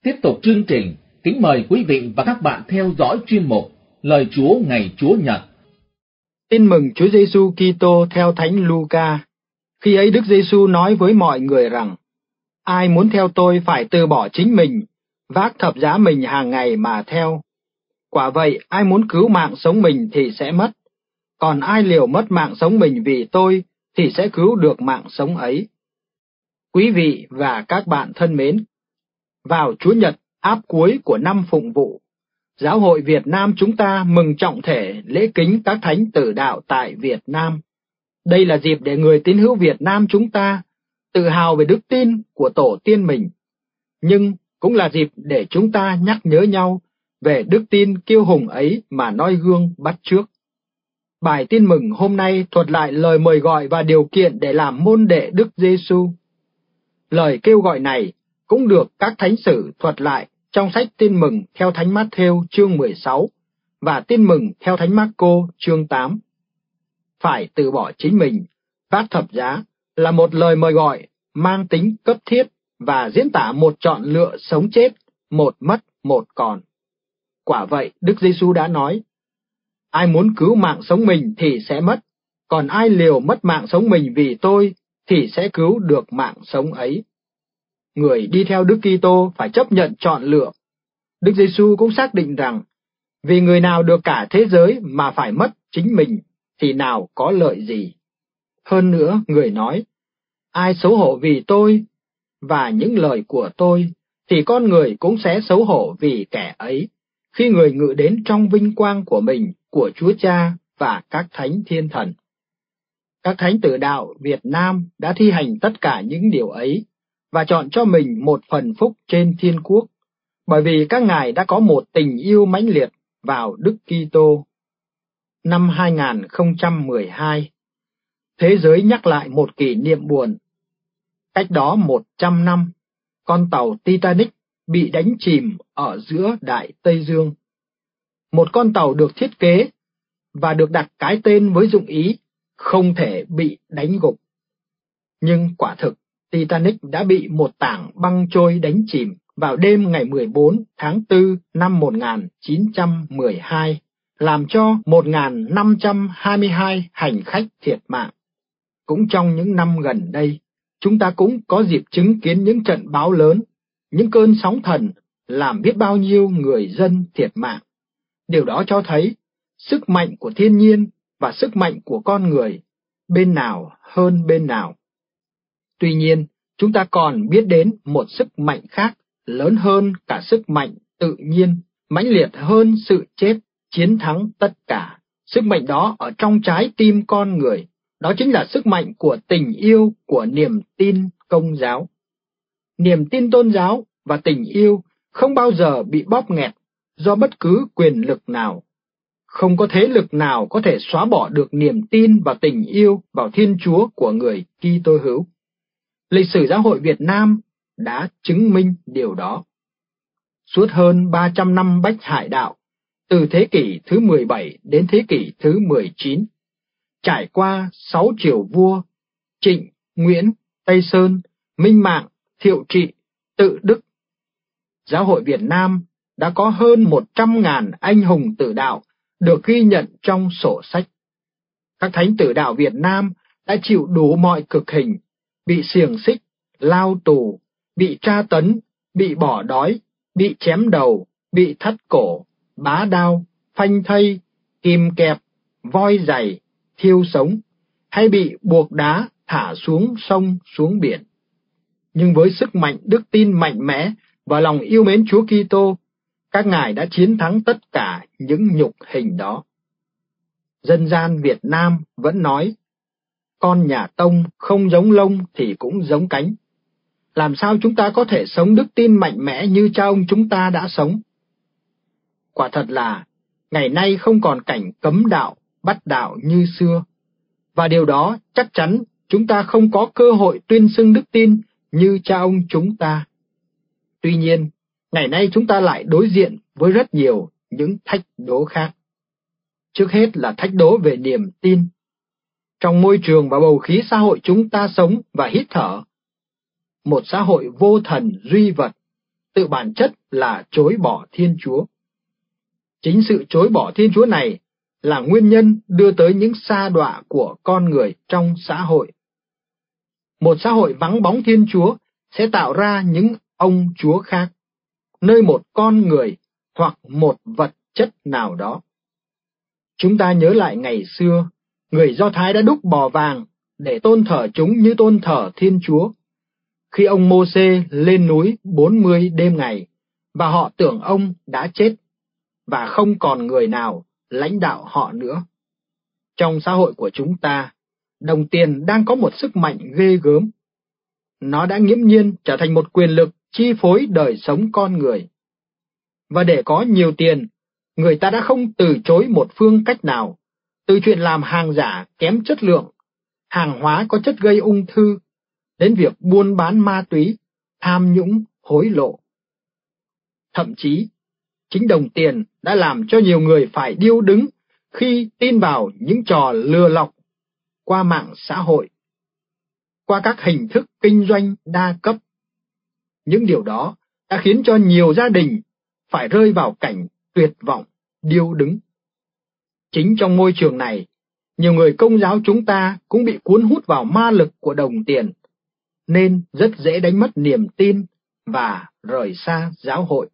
Tiếp tục chương trình, kính mời quý vị và các bạn theo dõi chuyên mục Lời Chúa ngày Chúa Nhật. Tin mừng Chúa Giêsu Kitô theo Thánh Luca. Khi ấy Đức Giêsu nói với mọi người rằng: ai muốn theo tôi phải từ bỏ chính mình, vác thập giá mình hàng ngày mà theo. Quả vậy, ai muốn cứu mạng sống mình thì sẽ mất, còn ai liều mất mạng sống mình vì tôi thì sẽ cứu được mạng sống ấy. Quý vị và các bạn thân mến, vào Chúa Nhật áp cuối của năm Phụng vụ, Giáo hội Việt Nam chúng ta mừng trọng thể lễ kính các thánh tử đạo tại Việt Nam. Đây là dịp để người tín hữu Việt Nam chúng ta tự hào về đức tin của tổ tiên mình, nhưng cũng là dịp để chúng ta nhắc nhớ nhau về đức tin kiêu hùng ấy mà noi gương bắt chước. Bài tin mừng hôm nay thuật lại lời mời gọi và điều kiện để làm môn đệ Đức Giêsu. Lời kêu gọi này cũng được các thánh sử thuật lại trong sách Tin mừng theo Thánh Mát-thêu chương 16 và Tin mừng theo Thánh Mác-cô chương 8. Phải từ bỏ chính mình, vác thập giá là một lời mời gọi mang tính cấp thiết và diễn tả một chọn lựa sống chết, một mất một còn. Quả vậy, Đức Giêsu đã nói: ai muốn cứu mạng sống mình thì sẽ mất, còn ai liều mất mạng sống mình vì tôi thì sẽ cứu được mạng sống ấy. Người đi theo Đức Kitô phải chấp nhận chọn lựa. Đức Giêsu cũng xác định rằng, vì người nào được cả thế giới mà phải mất chính mình thì nào có lợi gì. Hơn nữa, người nói: ai xấu hổ vì tôi và những lời của tôi thì con người cũng sẽ xấu hổ vì kẻ ấy, khi người ngự đến trong vinh quang của mình, của Chúa Cha và các thánh thiên thần. Các thánh tử đạo Việt Nam đã thi hành tất cả những điều ấy và chọn cho mình một phần phúc trên thiên quốc, bởi vì các ngài đã có một tình yêu mãnh liệt vào Đức Kitô. Năm 2012, thế giới nhắc lại một kỷ niệm buồn. Cách đó 100 năm, con tàu Titanic bị đánh chìm ở giữa Đại Tây Dương. Một con tàu được thiết kế và được đặt cái tên với dụng ý không thể bị đánh gục. Nhưng quả thực, Titanic đã bị một tảng băng trôi đánh chìm vào đêm ngày 14 tháng 4 năm 1912, làm cho 1.522 hành khách thiệt mạng. Cũng trong những năm gần đây, chúng ta cũng có dịp chứng kiến những trận bão lớn, những cơn sóng thần làm biết bao nhiêu người dân thiệt mạng. Điều đó cho thấy sức mạnh của thiên nhiên và sức mạnh của con người, bên nào hơn bên nào. Tuy nhiên, chúng ta còn biết đến một sức mạnh khác, lớn hơn cả sức mạnh tự nhiên, mãnh liệt hơn sự chết, chiến thắng tất cả. Sức mạnh đó ở trong trái tim con người, đó chính là sức mạnh của tình yêu, của niềm tin Công giáo. Niềm tin tôn giáo và tình yêu không bao giờ bị bóp nghẹt do bất cứ quyền lực nào. Không có thế lực nào có thể xóa bỏ được niềm tin và tình yêu vào Thiên Chúa của người Kitô hữu. Lịch sử giáo hội Việt Nam đã chứng minh điều đó. Suốt hơn 300 năm bách hải đạo, từ thế kỷ thứ 17 đến thế kỷ thứ 19, trải qua 6 triều vua, Trịnh, Nguyễn, Tây Sơn, Minh Mạng, Thiệu Trị, Tự Đức, giáo hội Việt Nam đã có hơn 100.000 anh hùng tử đạo được ghi nhận trong sổ sách. Các thánh tử đạo Việt Nam đã chịu đủ mọi cực hình, bị xiềng xích, lao tù, bị tra tấn, bị bỏ đói, bị chém đầu, bị thắt cổ, bá đao, phanh thây, kìm kẹp, voi giày, thiêu sống, hay bị buộc đá thả xuống sông xuống biển. Nhưng với sức mạnh đức tin mạnh mẽ và lòng yêu mến Chúa Kitô, các ngài đã chiến thắng tất cả những nhục hình đó. Dân gian Việt Nam vẫn nói: con nhà Tông không giống lông thì cũng giống cánh. Làm sao chúng ta có thể sống đức tin mạnh mẽ như cha ông chúng ta đã sống? Quả thật là, ngày nay không còn cảnh cấm đạo, bắt đạo như xưa, và điều đó chắc chắn chúng ta không có cơ hội tuyên xưng đức tin như cha ông chúng ta. Tuy nhiên, ngày nay chúng ta lại đối diện với rất nhiều những thách đố khác. Trước hết là thách đố về niềm tin. Trong môi trường và bầu khí xã hội chúng ta sống và hít thở, một xã hội vô thần duy vật, tự bản chất là chối bỏ Thiên Chúa. Chính sự chối bỏ Thiên Chúa này là nguyên nhân đưa tới những sa đọa của con người trong xã hội. Một xã hội vắng bóng Thiên Chúa sẽ tạo ra những ông chúa khác, nơi một con người hoặc một vật chất nào đó. Chúng ta nhớ lại ngày xưa, người Do Thái đã đúc bò vàng để tôn thờ chúng như tôn thờ Thiên Chúa. Khi ông Mô-sê lên núi 40 đêm ngày, và họ tưởng ông đã chết, và không còn người nào lãnh đạo họ nữa. Trong xã hội của chúng ta, đồng tiền đang có một sức mạnh ghê gớm. Nó đã nghiễm nhiên trở thành một quyền lực chi phối đời sống con người. Và để có nhiều tiền, người ta đã không từ chối một phương cách nào, từ chuyện làm hàng giả kém chất lượng, hàng hóa có chất gây ung thư, đến việc buôn bán ma túy, tham nhũng, hối lộ. Thậm chí, chính đồng tiền đã làm cho nhiều người phải điêu đứng khi tin vào những trò lừa lọc qua mạng xã hội, qua các hình thức kinh doanh đa cấp. Những điều đó đã khiến cho nhiều gia đình phải rơi vào cảnh tuyệt vọng, điêu đứng. Chính trong môi trường này, nhiều người Công giáo chúng ta cũng bị cuốn hút vào ma lực của đồng tiền, nên rất dễ đánh mất niềm tin và rời xa giáo hội.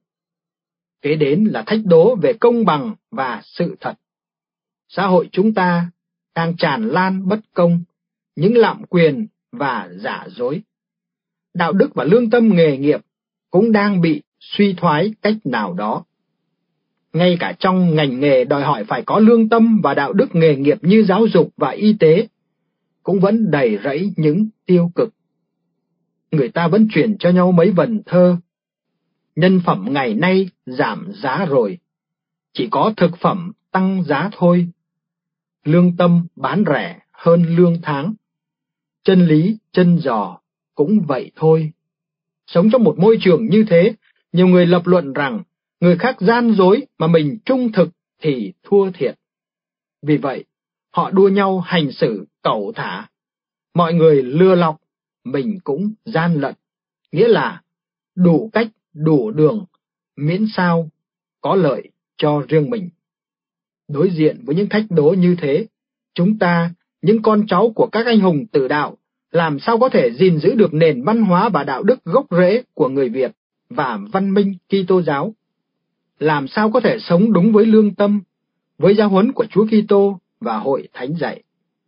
Kế đến là thách đố về công bằng và sự thật. Xã hội chúng ta đang tràn lan bất công, những lạm quyền và giả dối. Đạo đức và lương tâm nghề nghiệp cũng đang bị suy thoái cách nào đó. Ngay cả trong ngành nghề đòi hỏi phải có lương tâm và đạo đức nghề nghiệp như giáo dục và y tế, cũng vẫn đầy rẫy những tiêu cực. Người ta vẫn truyền cho nhau mấy vần thơ: nhân phẩm ngày nay giảm giá rồi, chỉ có thực phẩm tăng giá thôi. Lương tâm bán rẻ hơn lương tháng, chân lý chân giò cũng vậy thôi. Sống trong một môi trường như thế, nhiều người lập luận rằng người khác gian dối mà mình trung thực thì thua thiệt. Vì vậy, họ đua nhau hành xử cẩu thả. Mọi người lừa lọc, mình cũng gian lận, nghĩa là đủ cách, đủ đường, miễn sao có lợi cho riêng mình. Đối diện với những thách đố như thế, chúng ta, những con cháu của các anh hùng tử đạo, làm sao có thể gìn giữ được nền văn hóa và đạo đức gốc rễ của người Việt và văn minh Kitô giáo? Làm sao có thể sống đúng với lương tâm, với giáo huấn của Chúa Kitô và hội thánh dạy?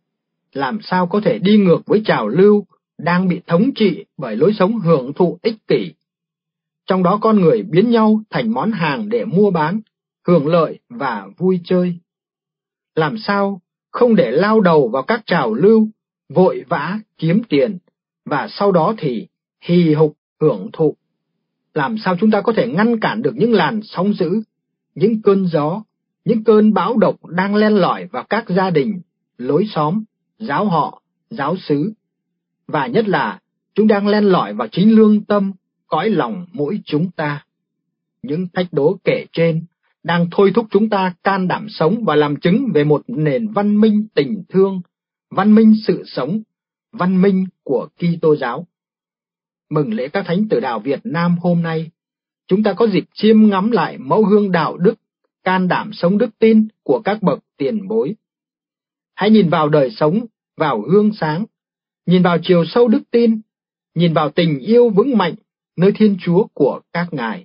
Làm sao có thể đi ngược với trào lưu đang bị thống trị bởi lối sống hưởng thụ ích kỷ? Trong đó con người biến nhau thành món hàng để mua bán, hưởng lợi và vui chơi. Làm sao không để lao đầu vào các trào lưu, vội vã kiếm tiền, và sau đó thì hì hục hưởng thụ? Làm sao chúng ta có thể ngăn cản được những làn sóng dữ, những cơn gió, những cơn bão độc đang len lỏi vào các gia đình, lối xóm, giáo họ, giáo xứ, và nhất là chúng đang len lỏi vào chính lương tâm, cõi lòng mỗi chúng ta? Những thách đố kể trên đang thôi thúc chúng ta can đảm sống và làm chứng về một nền văn minh tình thương, văn minh sự sống, văn minh của Kitô giáo. Mừng lễ các thánh tử đạo Việt Nam hôm nay, chúng ta có dịp chiêm ngắm lại mẫu gương đạo đức, can đảm sống đức tin của các bậc tiền bối. Hãy nhìn vào đời sống, vào gương sáng, nhìn vào chiều sâu đức tin, nhìn vào tình yêu vững mạnh nơi Thiên Chúa của các ngài.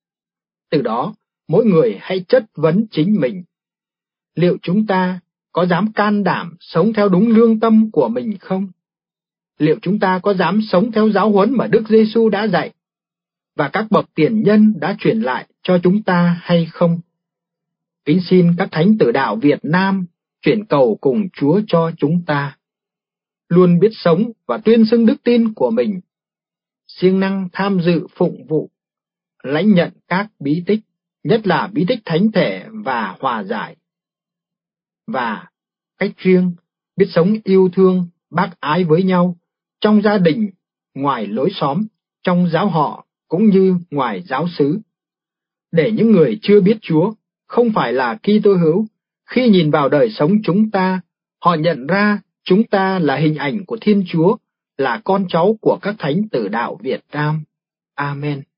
Từ đó, mỗi người hãy chất vấn chính mình. Liệu chúng ta có dám can đảm sống theo đúng lương tâm của mình không? Liệu chúng ta có dám sống theo giáo huấn mà Đức Giêsu đã dạy và các bậc tiền nhân đã truyền lại cho chúng ta hay không? Kính xin các thánh tử đạo Việt Nam chuyển cầu cùng Chúa cho chúng ta luôn biết sống và tuyên xưng đức tin của mình, siêng năng tham dự phụng vụ, lãnh nhận các bí tích, nhất là bí tích thánh thể và hòa giải, và cách riêng biết sống yêu thương, bác ái với nhau trong gia đình, ngoài lối xóm, trong giáo họ cũng như ngoài giáo xứ. Để những người chưa biết Chúa, không phải là Kitô hữu, khi nhìn vào đời sống chúng ta, họ nhận ra chúng ta là hình ảnh của Thiên Chúa, là con cháu của các thánh tử đạo Việt Nam. Amen.